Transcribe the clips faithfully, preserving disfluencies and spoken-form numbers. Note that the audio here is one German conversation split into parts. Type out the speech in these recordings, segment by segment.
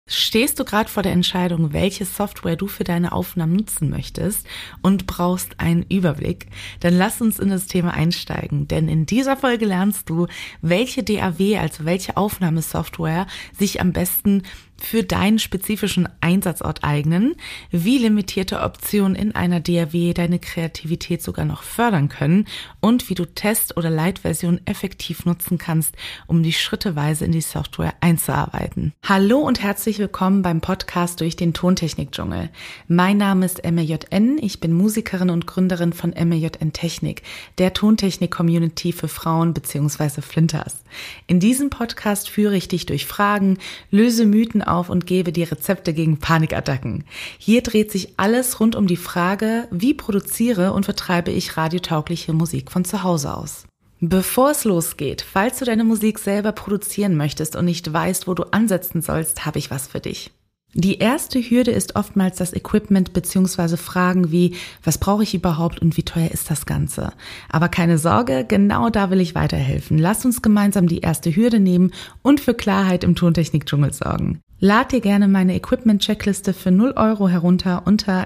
Stehst du gerade vor der Entscheidung, welche Software du für deine Aufnahmen nutzen möchtest und brauchst einen Überblick? Dann lass uns in das Thema einsteigen, denn in dieser Folge lernst du, welche D A W, also welche Aufnahmesoftware, sich am besten für deinen spezifischen Einsatzort eignen, wie limitierte Optionen in einer D A W deine Kreativität sogar noch fördern können und wie du Test- oder Light-Versionen effektiv nutzen kannst, um dich schrittweise in die Software einzuarbeiten. Hallo und herzlich willkommen beim Podcast durch den Tontechnik-Dschungel. Mein Name ist M R J N, ich bin Musikerin und Gründerin von M R J N Technik, der Tontechnik-Community für Frauen bzw. Flinters. In diesem Podcast führe ich dich durch Fragen, löse Mythen auf und gebe dir Rezepte gegen Panikattacken. Hier dreht sich alles rund um die Frage, wie produziere und vertreibe ich radiotaugliche Musik von zu Hause aus. Bevor es losgeht, falls du deine Musik selber produzieren möchtest und nicht weißt, wo du ansetzen sollst, habe ich was für dich. Die erste Hürde ist oftmals das Equipment bzw. Fragen wie, was brauche ich überhaupt und wie teuer ist das Ganze? Aber keine Sorge, genau da will ich weiterhelfen. Lass uns gemeinsam die erste Hürde nehmen und für Klarheit im Tontechnik-Dschungel sorgen. Lad dir gerne meine Equipment-Checkliste für null Euro herunter unter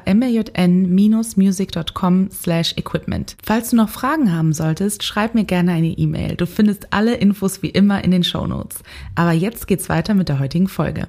mrjn-music.com slash equipment. Falls du noch Fragen haben solltest, schreib mir gerne eine E-Mail. Du findest alle Infos wie immer in den Shownotes. Aber jetzt geht's weiter mit der heutigen Folge.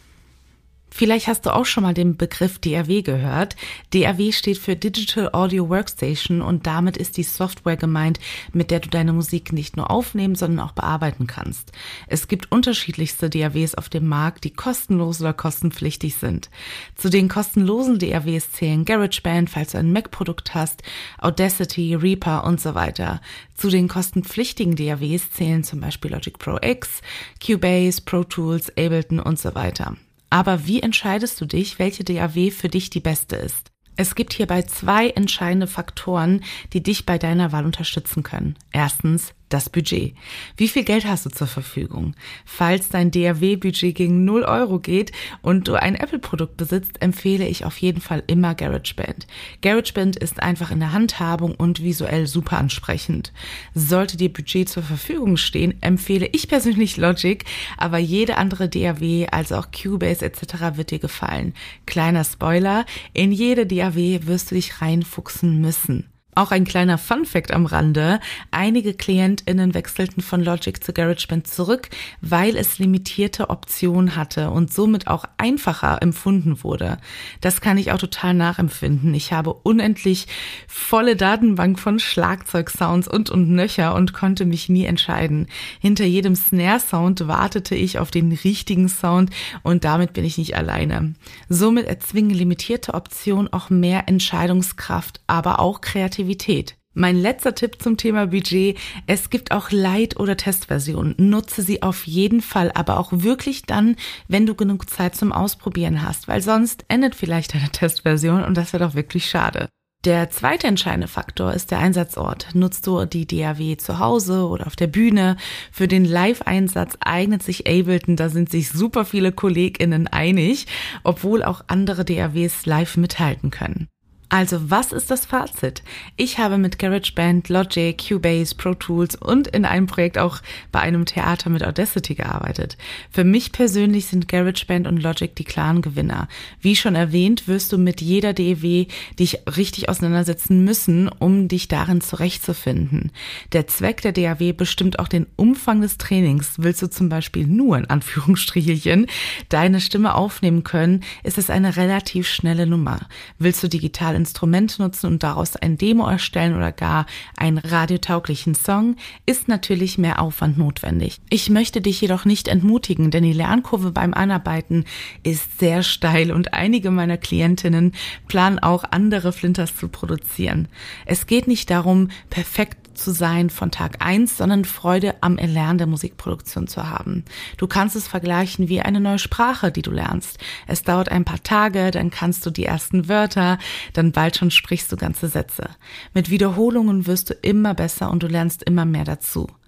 Vielleicht hast du auch schon mal den Begriff D A W gehört. D A W steht für Digital Audio Workstation und damit ist die Software gemeint, mit der du deine Musik nicht nur aufnehmen, sondern auch bearbeiten kannst. Es gibt unterschiedlichste D A Ws auf dem Markt, die kostenlos oder kostenpflichtig sind. Zu den kostenlosen D A Ws zählen GarageBand, falls du ein Mac-Produkt hast, Audacity, Reaper und so weiter. Zu den kostenpflichtigen D A Ws zählen zum Beispiel Logic Pro X, Cubase, Pro Tools, Ableton und so weiter. Aber wie entscheidest du dich, welche D A W für dich die beste ist? Es gibt hierbei zwei entscheidende Faktoren, die dich bei deiner Wahl unterstützen können. Erstens, das Budget. Wie viel Geld hast du zur Verfügung? Falls dein D A W-Budget gegen null Euro geht und du ein Apple-Produkt besitzt, empfehle ich auf jeden Fall immer GarageBand. GarageBand ist einfach in der Handhabung und visuell super ansprechend. Sollte dir Budget zur Verfügung stehen, empfehle ich persönlich Logic, aber jede andere D A W, also auch Cubase et cetera wird dir gefallen. Kleiner Spoiler, in jede D A W wirst du dich reinfuchsen müssen. Auch ein kleiner Funfact am Rande: Einige KlientInnen wechselten von Logic zu GarageBand zurück, weil es limitierte Optionen hatte und somit auch einfacher empfunden wurde. Das kann ich auch total nachempfinden. Ich habe unendlich volle Datenbank von Schlagzeugsounds und und nöcher und konnte mich nie entscheiden. Hinter jedem Snare-Sound wartete ich auf den richtigen Sound und damit bin ich nicht alleine. Somit erzwingen limitierte Optionen auch mehr Entscheidungskraft, aber auch Kreativität. Mein letzter Tipp zum Thema Budget: Es gibt auch Light- oder Testversionen. Nutze sie auf jeden Fall, aber auch wirklich dann, wenn du genug Zeit zum Ausprobieren hast, weil sonst endet vielleicht deine Testversion und das wäre doch wirklich schade. Der zweite entscheidende Faktor ist der Einsatzort. Nutzt du die D A W zu Hause oder auf der Bühne? Für den Live-Einsatz eignet sich Ableton, da sind sich super viele KollegInnen einig, obwohl auch andere D A Ws live mithalten können. Also, was ist das Fazit? Ich habe mit GarageBand, Logic, Cubase, Pro Tools und in einem Projekt auch bei einem Theater mit Audacity gearbeitet. Für mich persönlich sind GarageBand und Logic die klaren Gewinner. Wie schon erwähnt, wirst du mit jeder D A W dich richtig auseinandersetzen müssen, um dich darin zurechtzufinden. Der Zweck der D A W bestimmt auch den Umfang des Trainings. Willst du zum Beispiel nur, in Anführungsstrichelchen, deine Stimme aufnehmen können, ist es eine relativ schnelle Nummer. Willst du digital Instrumente nutzen und daraus ein Demo erstellen oder gar einen radiotauglichen Song, ist natürlich mehr Aufwand notwendig. Ich möchte dich jedoch nicht entmutigen, denn die Lernkurve beim Anarbeiten ist sehr steil und einige meiner Klientinnen planen auch andere Flinters zu produzieren. Es geht nicht darum, perfekt zu sein von Tag eins, sondern Freude am Erlernen der Musikproduktion zu haben. Du kannst es vergleichen wie eine neue Sprache, die du lernst. Es dauert ein paar Tage, dann kannst du die ersten Wörter, dann bald schon sprichst du ganze Sätze. Mit Wiederholungen wirst du immer besser und du lernst immer mehr dazu.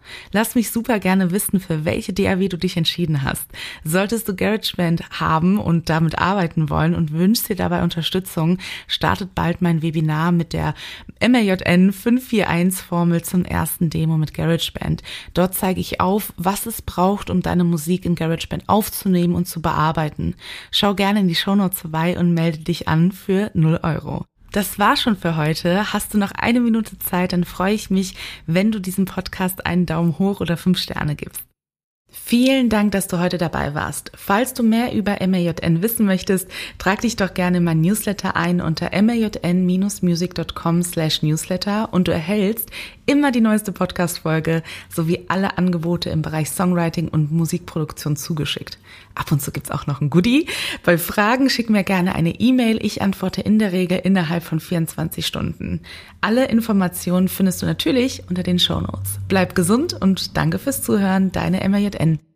Lass mich super gerne wissen, für welche D A W du dich entschieden hast. Solltest du GarageBand haben und damit arbeiten wollen und wünschst dir dabei Unterstützung, startet bald mein Webinar mit der M A J N fünf vier eins Formel zum ersten Demo mit GarageBand. Dort zeige ich auf, was es braucht, um deine Musik in GarageBand aufzunehmen und zu bearbeiten. Schau gerne in die Shownotes vorbei und melde dich an für null Euro. Das war schon für heute. Hast du noch eine Minute Zeit, dann freue ich mich, wenn du diesem Podcast einen Daumen hoch oder fünf Sterne gibst. Vielen Dank, dass du heute dabei warst. Falls du mehr über M A J N wissen möchtest, trag dich doch gerne in mein Newsletter ein unter majn music dot com slash newsletter und du erhältst immer die neueste Podcast-Folge sowie alle Angebote im Bereich Songwriting und Musikproduktion zugeschickt. Ab und zu gibt's auch noch ein Goodie. Bei Fragen schick mir gerne eine E-Mail. Ich antworte in der Regel innerhalb von vierundzwanzig Stunden. Alle Informationen findest du natürlich unter den Shownotes. Bleib gesund und danke fürs Zuhören. Deine M A J N.